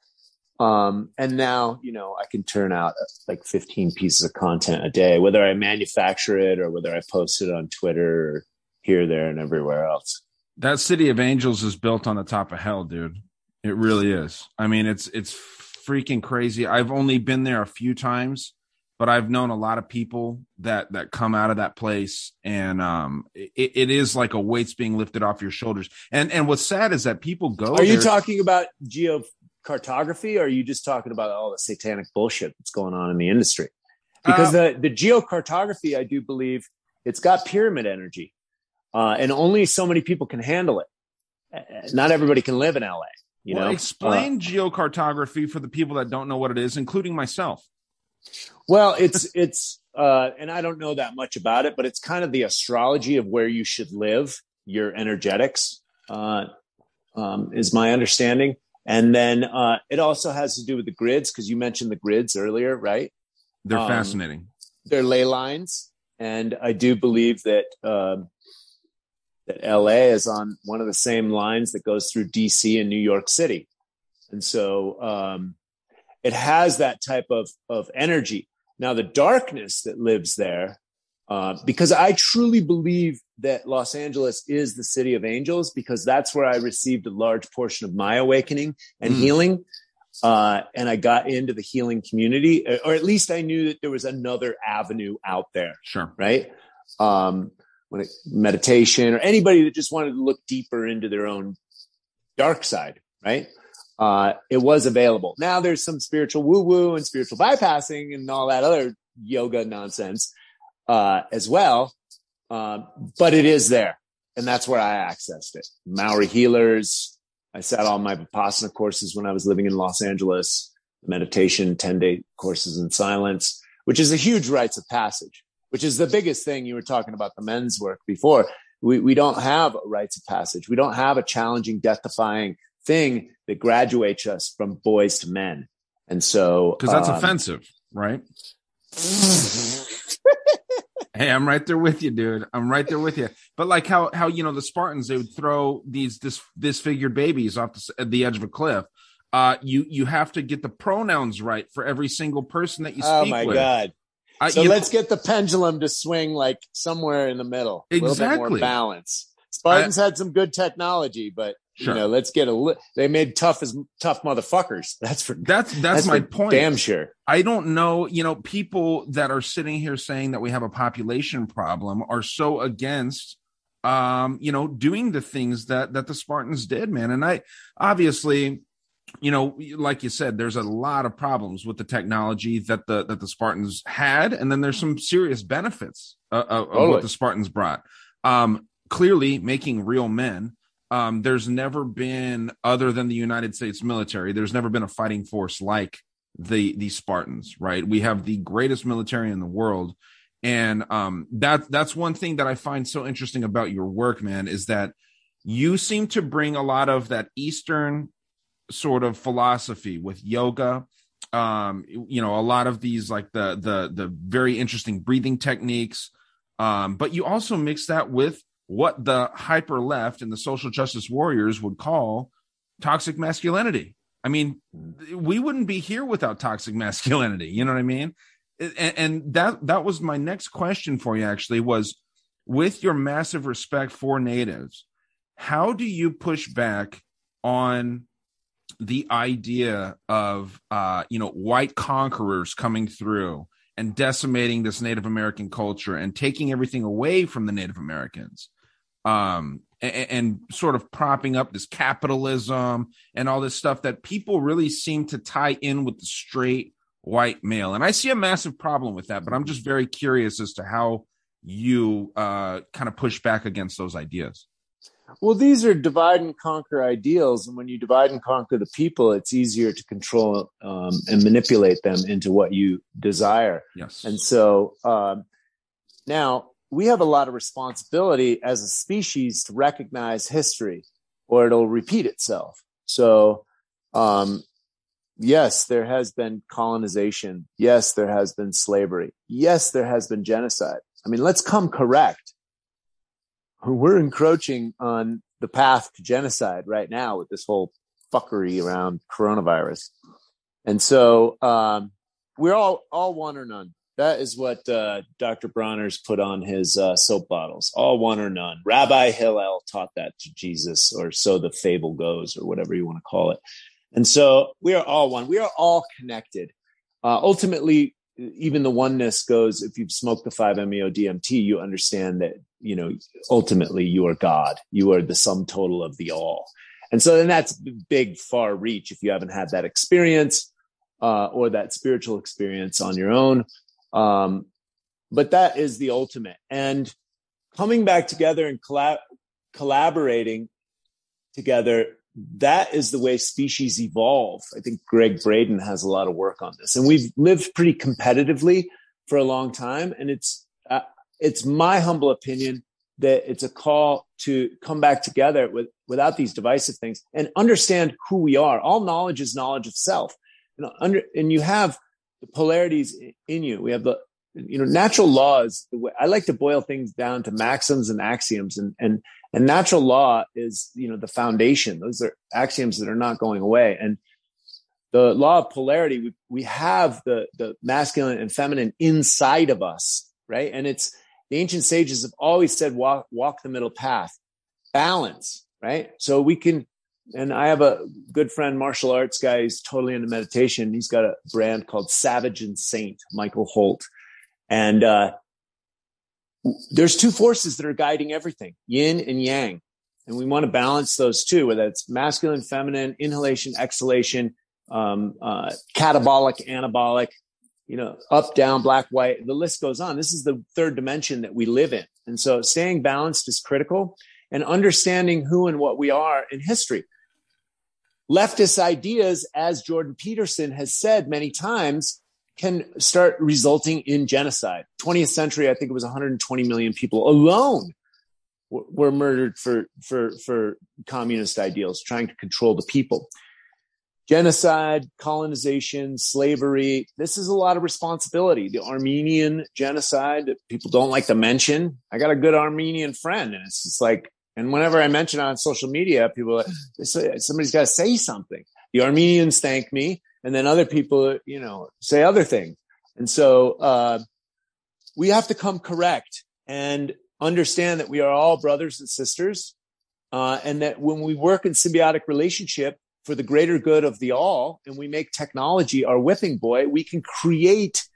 And now, you know, I can turn out like 15 pieces of content a day, whether I manufacture it or whether I post it on Twitter or here, there, and everywhere else. That City of Angels is built on the top of hell, dude. It really is. I mean, it's freaking crazy. I've only been there a few times, but I've known a lot of people that come out of that place, and it is like a weight's being lifted off your shoulders. And what's sad is that people go. Are you talking about geocartography, or are you just talking about all the satanic bullshit that's going on in the industry? Because the geocartography, I do believe it's got pyramid energy. And only so many people can handle it. Not everybody can live in LA. You know, explain geocartography for the people that don't know what it is, including myself. Well, it's and I don't know that much about it, but it's kind of the astrology of where you should live, your energetics, is my understanding. And then it also has to do with the grids, because you mentioned the grids earlier, right? They're fascinating. They're ley lines, and I do believe that that LA is on one of the same lines that goes through DC and New York City. And so it has that type of energy. Now, the darkness that lives there, because I truly believe that Los Angeles is the city of angels, because that's where I received a large portion of my awakening and healing. And I got into the healing community, or at least I knew that there was another avenue out there. Sure. Right. Meditation, or anybody that just wanted to look deeper into their own dark side, right? It was available. Now there's some spiritual woo-woo and spiritual bypassing and all that other yoga nonsense as well. But it is there. And that's where I accessed it. Maori healers. I sat on my Vipassana courses when I was living in Los Angeles, meditation, 10-day courses in silence, which is a huge rites of passage, which is the biggest thing. You were talking about the men's work before. We don't have a rites of passage. We don't have a challenging, death-defying thing that graduates us from boys to men. And so, because that's offensive, right? Hey, I'm right there with you, dude. I'm right there with you. But like how you know the Spartans, they would throw these disfigured babies off the edge of a cliff. You have to get the pronouns right for every single person that you speak with. Oh my God. So let's get the pendulum to swing like somewhere in the middle. Exactly. A little bit more balance. Spartans had some good technology, but sure. You know, let's get they made tough motherfuckers. That's my point. Damn sure. I don't know, you know, people that are sitting here saying that we have a population problem are so against you know, doing the things that the Spartans did, man. And I obviously, you know, like you said, there's a lot of problems with the technology that the Spartans had, and then there's some serious benefits of what the Spartans brought. Clearly making real men, there's never been, other than the United States military, there's never been a fighting force like the Spartans, right? We have the greatest military in the world. And that's one thing that I find so interesting about your work, man, is that you seem to bring a lot of that Eastern sort of philosophy with yoga, a lot of these, like the very interesting breathing techniques, but you also mix that with what the hyper left and the social justice warriors would call toxic masculinity. I mean, we wouldn't be here without toxic masculinity. You know what I mean? And that was my next question for you, actually, was, with your massive respect for natives, how do you push back on the idea of, white conquerors coming through and decimating this Native American culture and taking everything away from the Native Americans, and sort of propping up this capitalism and all this stuff that people really seem to tie in with the straight white male? And I see a massive problem with that, but I'm just very curious as to how you kind of push back against those ideas. Well, these are divide and conquer ideals. And when you divide and conquer the people, it's easier to control and manipulate them into what you desire. Yes. And so now we have a lot of responsibility as a species to recognize history, or it'll repeat itself. So, yes, there has been colonization. Yes, there has been slavery. Yes, there has been genocide. I mean, let's come correct. We're encroaching on the path to genocide right now with this whole fuckery around coronavirus. And so we're all one or none. That is what Dr. Bronner's put on his soap bottles. All one or none. Rabbi Hillel taught that to Jesus, or so the fable goes, or whatever you want to call it. And so we are all one. We are all connected. Ultimately, even the oneness goes, if you've smoked the 5-MeO-DMT, you understand that, ultimately you are God. You are the sum total of the all. And so then that's big, far reach if you haven't had that experience or that spiritual experience on your own. But that is the ultimate. And coming back together and collaborating together, that is the way species evolve. I think Greg Braden has a lot of work on this, and we've lived pretty competitively for a long time. And it's my humble opinion that it's a call to come back together without these divisive things and understand who we are. All knowledge is knowledge of self. And you have the polarities in you. We have the, natural laws. I like to boil things down to maxims and axioms, and natural law is, the foundation. Those are axioms that are not going away. And the law of polarity, we have the masculine and feminine inside of us, right? And it's, the ancient sages have always said, walk the middle path, balance, right? So we can, and I have a good friend, martial arts guy, who's totally into meditation. He's got a brand called Savage and Saint, Michael Holt. And there's two forces that are guiding everything, yin and yang. And we want to balance those two, whether it's masculine, feminine, inhalation, exhalation, catabolic, anabolic, up, down, black, white, the list goes on. This is the third dimension that we live in. And so staying balanced is critical, and understanding who and what we are in history. Leftist ideas, as Jordan Peterson has said many times, can start resulting in genocide. 20th century, I think it was 120 million people alone were murdered for communist ideals, trying to control the people. Genocide, colonization, slavery, this is a lot of responsibility. The Armenian genocide that people don't like to mention. I got a good Armenian friend, and it's just like, and whenever I mention it on social media, people, they say, somebody's got to say something. The Armenians thank me, and then other people, say other things. And so we have to come correct and understand that we are all brothers and sisters, and that when we work in symbiotic relationship for the greater good of the all, and we make technology our whipping boy, we can create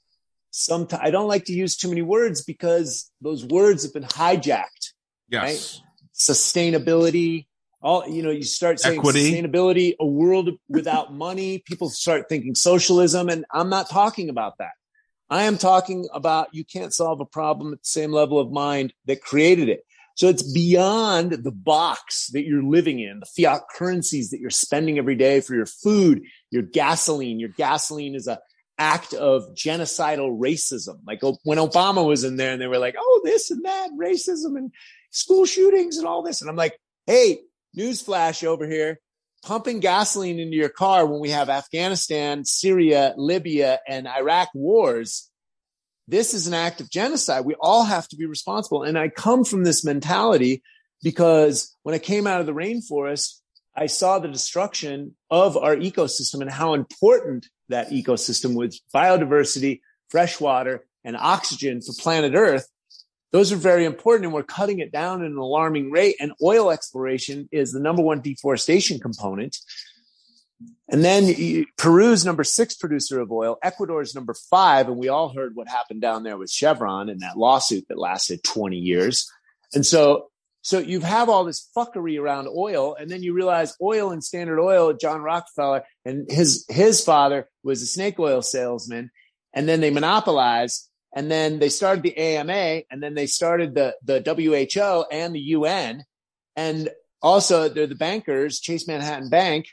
I don't like to use too many words because those words have been hijacked. Yes. Right? Sustainability, you start saying equity, sustainability, a world without money. People start thinking socialism, and I'm not talking about that. I am talking about, you can't solve a problem at the same level of mind that created it. So it's beyond the box that you're living in, the fiat currencies that you're spending every day for your food, your gasoline. Your gasoline is a act of genocidal racism. Like when Obama was in there and they were like, oh, this and that, racism and school shootings and all this. And I'm like, hey, newsflash over here, pumping gasoline into your car when we have Afghanistan, Syria, Libya, and Iraq wars. This is an act of genocide. We all have to be responsible. And I come from this mentality because when I came out of the rainforest, I saw the destruction of our ecosystem and how important that ecosystem with biodiversity, fresh water, and oxygen for planet Earth. Those are very important, and we're cutting it down at an alarming rate. And oil exploration is the number one deforestation component. And then Peru's number 6 producer of oil, Ecuador's number 5, and we all heard what happened down there with Chevron and that lawsuit that lasted 20 years. And so you have all this fuckery around oil, and then you realize oil and Standard Oil, John Rockefeller, and his father was a snake oil salesman, and then they monopolized, and then they started the AMA, and then they started the WHO and the UN, and also they're the bankers, Chase Manhattan Bank.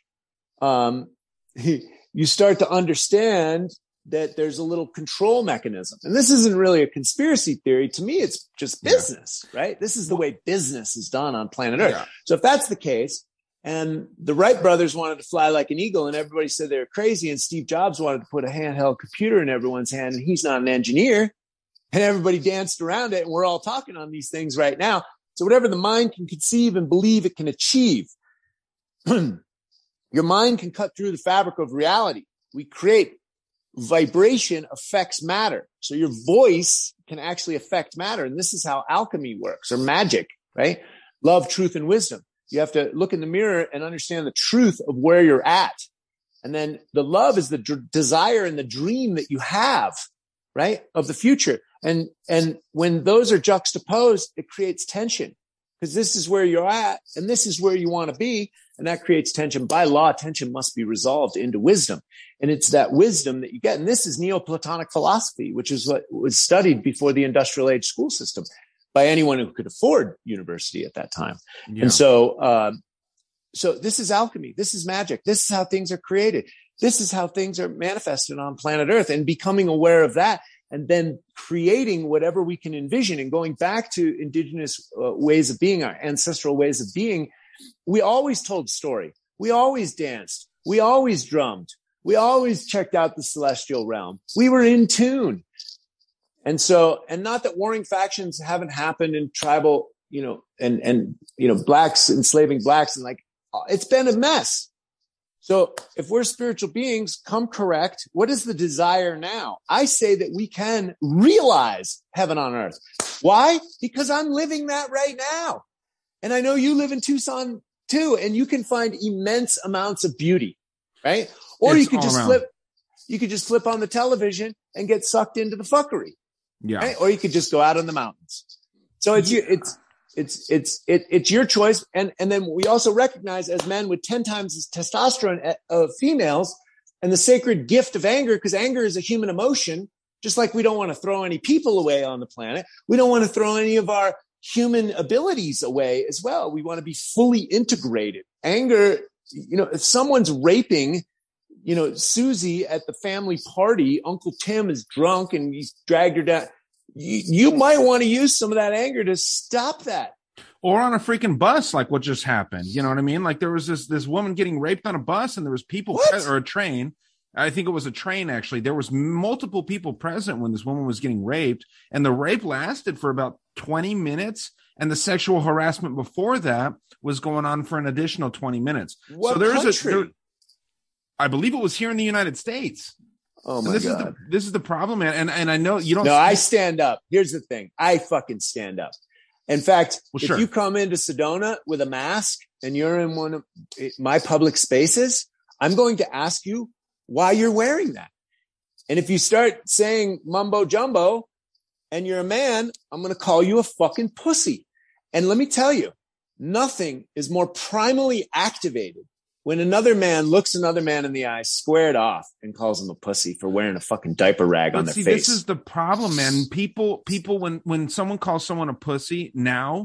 You start to understand that there's a little control mechanism. And this isn't really a conspiracy theory. To me, it's just business, right? This is the way business is done on planet Earth. Yeah. So if that's the case, and the Wright brothers wanted to fly like an eagle and everybody said they were crazy, and Steve Jobs wanted to put a handheld computer in everyone's hand and he's not an engineer, and everybody danced around it, and we're all talking on these things right now. So whatever the mind can conceive and believe it can achieve, your mind can cut through the fabric of reality. We create vibration affects matter. So your voice can actually affect matter. And this is how alchemy works, or magic, right? Love, truth, and wisdom. You have to look in the mirror and understand the truth of where you're at. And then the love is the desire and the dream that you have, right? Of the future. And when those are juxtaposed, it creates tension, because this is where you're at and this is where you want to be. And that creates tension. By law, tension must be resolved into wisdom. And it's that wisdom that you get. And this is Neoplatonic philosophy, which is what was studied before the industrial age school system by anyone who could afford university at that time. Yeah. And so this is alchemy. This is magic. This is how things are created. This is how things are manifested on planet Earth, and becoming aware of that, and then creating whatever we can envision, and going back to indigenous ways of being, our ancestral ways of being. We always told story. We always danced. We always drummed. We always checked out the celestial realm. We were in tune. And so, and not that warring factions haven't happened in tribal, and blacks enslaving blacks, and like, it's been a mess. So if we're spiritual beings, come correct. What is the desire now? I say that we can realize heaven on earth. Why? Because I'm living that right now. And I know you live in Tucson too, and you can find immense amounts of beauty, right? Or you could just flip on the television and get sucked into the fuckery. Yeah. Right? Or you could just go out on the mountains. So it's your choice. And then we also recognize, as men with 10 times as testosterone of females, and the sacred gift of anger, because anger is a human emotion, just like we don't want to throw any people away on the planet. We don't want to throw any of our human abilities away as well. We want to be fully integrated. Anger, if someone's raping, Susie at the family party, Uncle Tim is drunk and he's dragged her down. You might want to use some of that anger to stop that. Or on a freaking bus, like what just happened. You know what I mean? Like there was this woman getting raped on a bus, and there was people or a train. I think it was a train, actually. There was multiple people present when this woman was getting raped, and the rape lasted for about 20 minutes, and the sexual harassment before that was going on for an additional 20 minutes. What country? I believe it was here in the United States. Oh my God. This is the problem, man. And I know you don't. No, I stand up. Here's the thing. I fucking stand up. In fact, if you come into Sedona with a mask and you're in one of my public spaces, I'm going to ask you why you're wearing that. And if you start saying mumbo jumbo and you're a man, I'm going to call you a fucking pussy. And let me tell you, nothing is more primally activated when another man looks another man in the eye, squared off, and calls him a pussy for wearing a fucking diaper rag on their face. This is the problem, man. People, when someone calls someone a pussy now,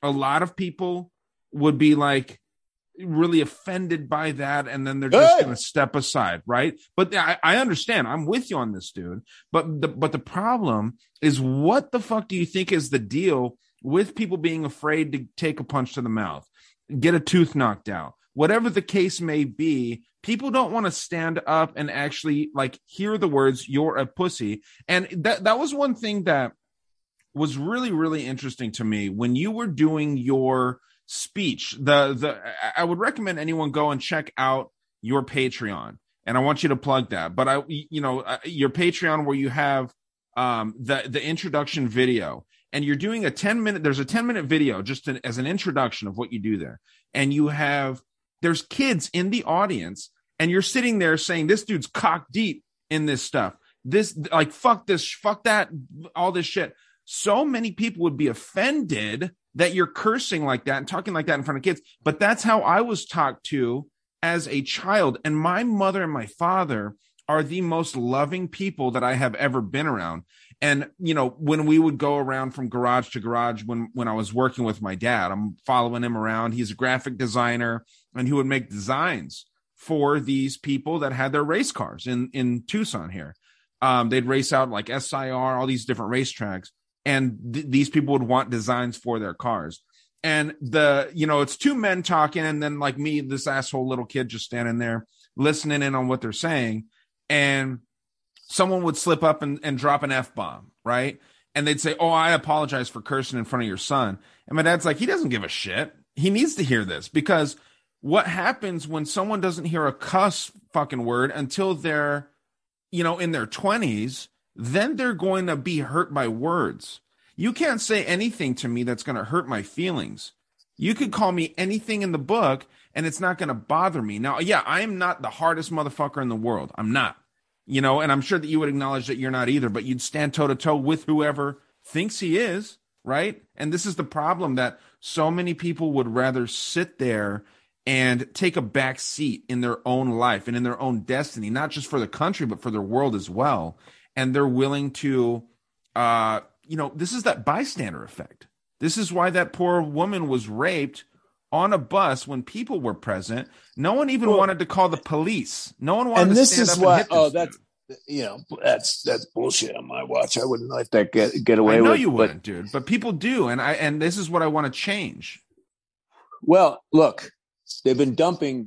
a lot of people would be like really offended by that, and then they're just going to step aside, right? But I understand. I'm with you on this, dude. But the problem is, what the fuck do you think is the deal with people being afraid to take a punch to the mouth, get a tooth knocked out, whatever the case may be? People don't want to stand up and actually like hear the words, "You're a pussy." And that was one thing that was really, really interesting to me when you were doing your speech. I would recommend anyone go and check out your Patreon, and I want you to plug that. But your Patreon, where you have the introduction video, and you're doing there's a 10-minute video just as an introduction of what you do there, and there's kids in the audience, and you're sitting there saying, this dude's cock deep in this stuff, this, like, fuck this, fuck that, all this shit. So many people would be offended that you're cursing like that and talking like that in front of kids. But that's how I was talked to as a child. And my mother and my father are the most loving people that I have ever been around. And, when we would go around from garage to garage, when I was working with my dad, I'm following him around. He's a graphic designer, and he would make designs for these people that had their race cars in Tucson here. They'd race out like SIR, all these different racetracks. And these people would want designs for their cars. And it's two men talking, and then like me, this asshole little kid just standing there listening in on what they're saying. And someone would slip up and drop an F-bomb, right? And they'd say, "Oh, I apologize for cursing in front of your son." And my dad's like, he doesn't give a shit. He needs to hear this, because what happens when someone doesn't hear a cuss fucking word until they're, in their 20s, then they're going to be hurt by words. You can't say anything to me that's going to hurt my feelings. You could call me anything in the book, and it's not going to bother me. Now, yeah, I am not the hardest motherfucker in the world. I'm not, and I'm sure that you would acknowledge that you're not either, but you'd stand toe to toe with whoever thinks he is, right? And this is the problem, that so many people would rather sit there and take a back seat in their own life and in their own destiny, not just for the country, but for their world as well. And they're willing to, this is that bystander effect. This is why that poor woman was raped on a bus when people were present. No one even wanted to call the police. No one wanted to stand up and hit this dude. That's bullshit on my watch. I wouldn't let that get away with. I know you wouldn't, dude, but people do. And this is what I want to change. Well, look, they've been dumping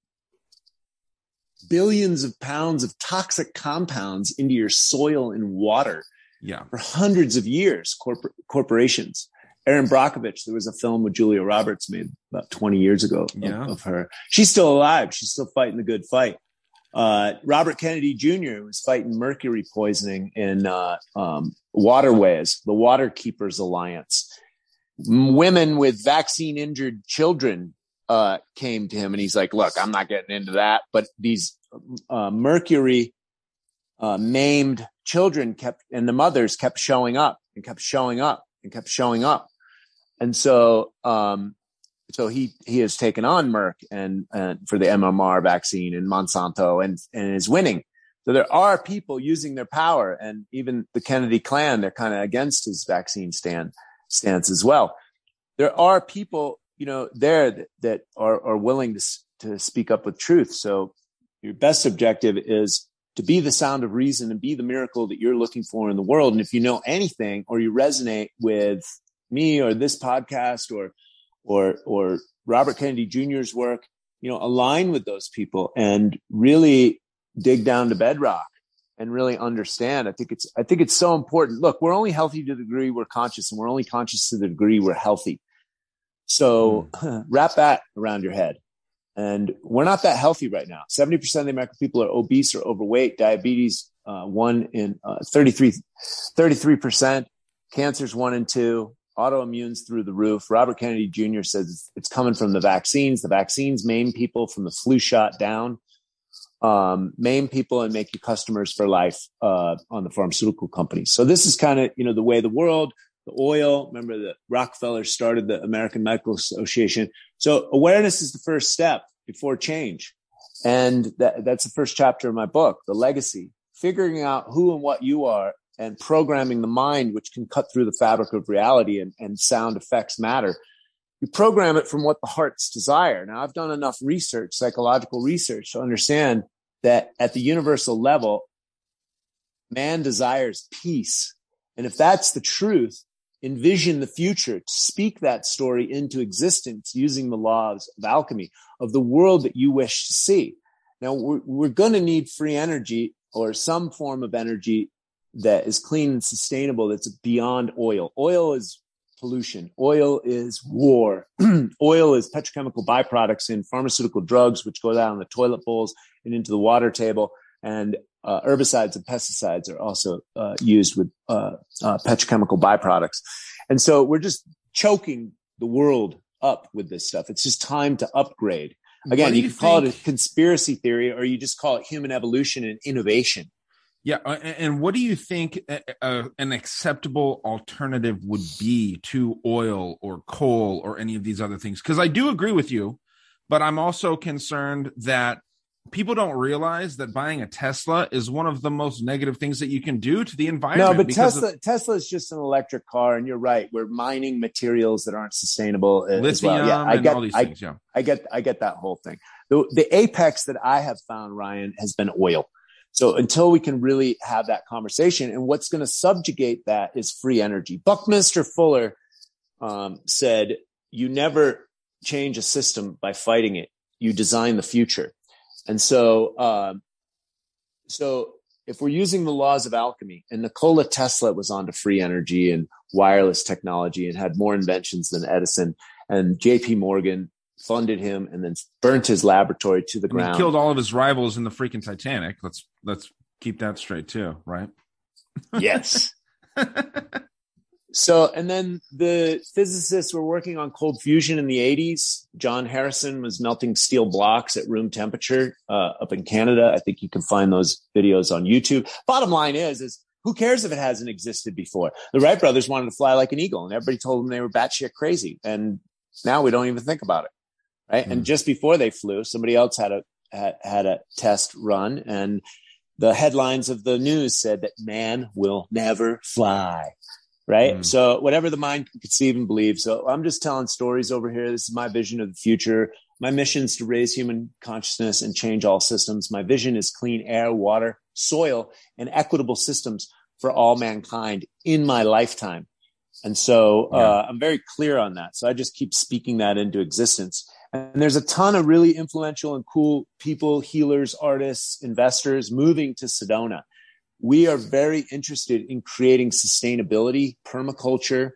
billions of pounds of toxic compounds into your soil and water for hundreds of years. Corporations. Erin Brockovich, there was a film with Julia Roberts made about 20 years ago of her. She's still alive. She's still fighting the good fight. Robert Kennedy Jr. was fighting mercury poisoning in waterways, the Water Keepers Alliance. Women with vaccine-injured children came to him, and he's like, "Look, I'm not getting into that." But these mercury maimed children and the mothers kept showing up and kept showing up and kept showing up. And so he has taken on Merck and for the MMR vaccine and Monsanto and is winning. So there are people using their power, and even the Kennedy clan, they're kind of against his vaccine stance as well. There are people, there that are willing to speak up with truth. So your best objective is to be the sound of reason and be the miracle that you're looking for in the world. And if you know anything, or you resonate with me or this podcast or Robert Kennedy Jr.'s work, align with those people and really dig down to bedrock and really understand. I think it's so important. Look, we're only healthy to the degree we're conscious, and we're only conscious to the degree we're healthy. So wrap that around your head. And we're not that healthy right now. 70% of the American people are obese or overweight. Diabetes, 33%. Cancer's 1 in 2. Autoimmune's through the roof. Robert Kennedy Jr. says it's coming from the vaccines. The vaccines maim people from the flu shot down, maim people and make you customers for life on the pharmaceutical companies. So this is kind of, the way the world, the oil, remember that Rockefeller started the American Medical Association. So awareness is the first step before change. And that's the first chapter of my book, The Legacy, figuring out who and what you are and programming the mind, which can cut through the fabric of reality, and sound effects matter. you program it from what the heart's desire. Now, I've done enough research, psychological research, to understand that at the universal level, man desires peace. And if that's the truth, envision the future, speak that story into existence using the laws of alchemy of the world that you wish to see. Now, we're going to need free energy or some form of energy that is clean and sustainable, that's beyond oil. Oil is pollution. Oil is war. Oil is petrochemical byproducts in pharmaceutical drugs, which go down the toilet bowls and into the water table. And herbicides and pesticides are also used with petrochemical byproducts. And so we're just choking the world up with this stuff. It's just time to upgrade. Again, you can call it a conspiracy theory, or you just call it human evolution and innovation. Yeah. And what do you think an acceptable alternative would be to oil or coal or any of these other things? Because I do agree with you, but I'm also concerned that people don't realize that buying a Tesla is one of the most negative things that you can do to the environment. No, but Tesla is just an electric car, and you're right. We're mining materials that aren't sustainable as well. Yeah, I get that whole thing. The apex that I have found, Ryan, has been oil. So until we can really have that conversation, and what's going to subjugate that is free energy. Buckminster Fuller said, "You never change a system by fighting it. You design the future." And so, if we're using the laws of alchemy, and Nikola Tesla was onto free energy and wireless technology and had more inventions than Edison, and J.P. Morgan funded him and then burnt his laboratory to the ground. He killed all of his rivals in the freaking Titanic. Let's keep that straight too, right? Yes. So, and then the physicists were working on cold fusion in the 80s. John Harrison was melting steel blocks at room temperature up in Canada. I think you can find those videos on YouTube. Bottom line is who cares if it hasn't existed before? The Wright brothers wanted to fly like an eagle, and everybody told them they were batshit crazy. And now we don't even think about it, right? And just before they flew, somebody else had a test run, and the headlines of the news said that man will never fly. Right. So whatever the mind can conceive and believe. So I'm just telling stories over here. This is my vision of the future. My mission is to raise human consciousness and change all systems. My vision is clean air, water, soil, and equitable systems for all mankind in my lifetime. And so I'm very clear on that. So I just keep speaking that into existence. And there's a ton of really influential and cool people, healers, artists, investors moving to Sedona. We are very interested in creating sustainability, permaculture,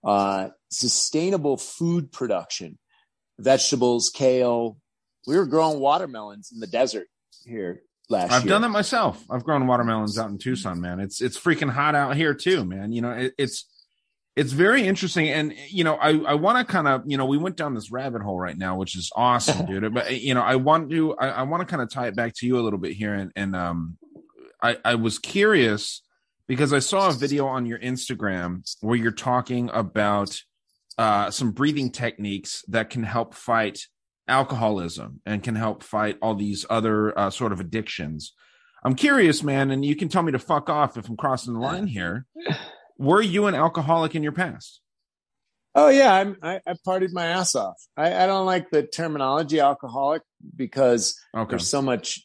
sustainable food production, vegetables, kale. We were growing watermelons in the desert here last year. I've done that myself. I've grown watermelons out in Tucson, man. It's freaking hot out here too, man. You know, it's very interesting. And, you know, I want to kind of, you know, we went down this rabbit hole right now, which is awesome, dude. But, you know, I want to kind of tie it back to you a little bit here. And I was curious because I saw a video on your Instagram where you're talking about some breathing techniques that can help fight alcoholism and can help fight all these other sort of addictions. I'm curious, man, and you can tell me to fuck off if I'm crossing the line here. Were you an alcoholic in your past? Oh, yeah. I partied my ass off. I don't like the terminology alcoholic because there's so much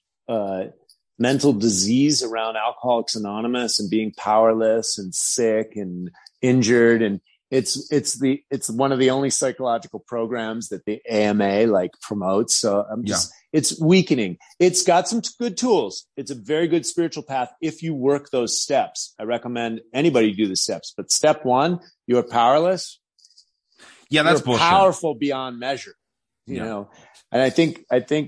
mental disease around Alcoholics Anonymous and being powerless and sick and injured. And it's one of the only psychological programs that the AMA like promotes. So it's weakening. It's got some good tools. It's a very good spiritual path if you work those steps. I recommend anybody do the steps, but step one, you are powerless. Yeah, that's You're bullshit. Powerful beyond measure, you know? And I think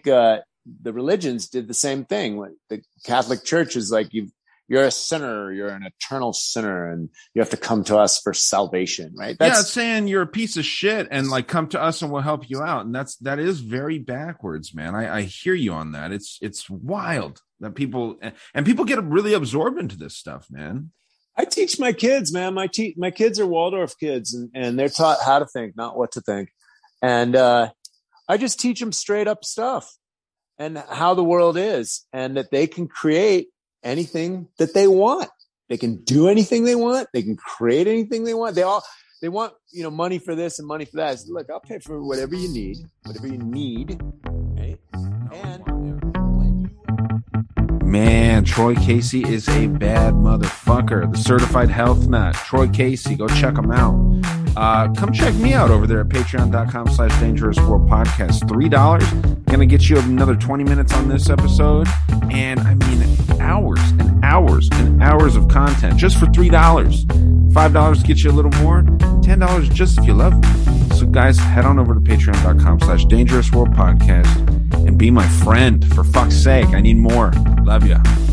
the religions did the same thing. The Catholic Church is like, you're a sinner, you're an eternal sinner, and you have to come to us for salvation, right? It's saying you're a piece of shit and like come to us and we'll help you out. And that is very backwards, man. I hear you on that. It's wild that people get really absorbed into this stuff, man. I teach my kids, man. My kids are Waldorf kids, and they're taught how to think, not what to think. And I just teach them straight up stuff and how the world is, and that they can create anything that they want. They can do anything they want. They can create anything they want. they want, money for this and money for that. I said, look, I'll pay for whatever you need. Right? And man, Troy Casey is a bad motherfucker. The certified health nut. Troy Casey, go check him out. Come check me out over there at patreon.com/Dangerous World Podcast. $3 gonna get you another 20 minutes on this episode, and I mean hours and hours and hours of content just for $3. $5 gets you a little more. $10 just if you love me. So guys, head on over to patreon.com/Dangerous World Podcast and be my friend. For fuck's sake, I need more. Love ya.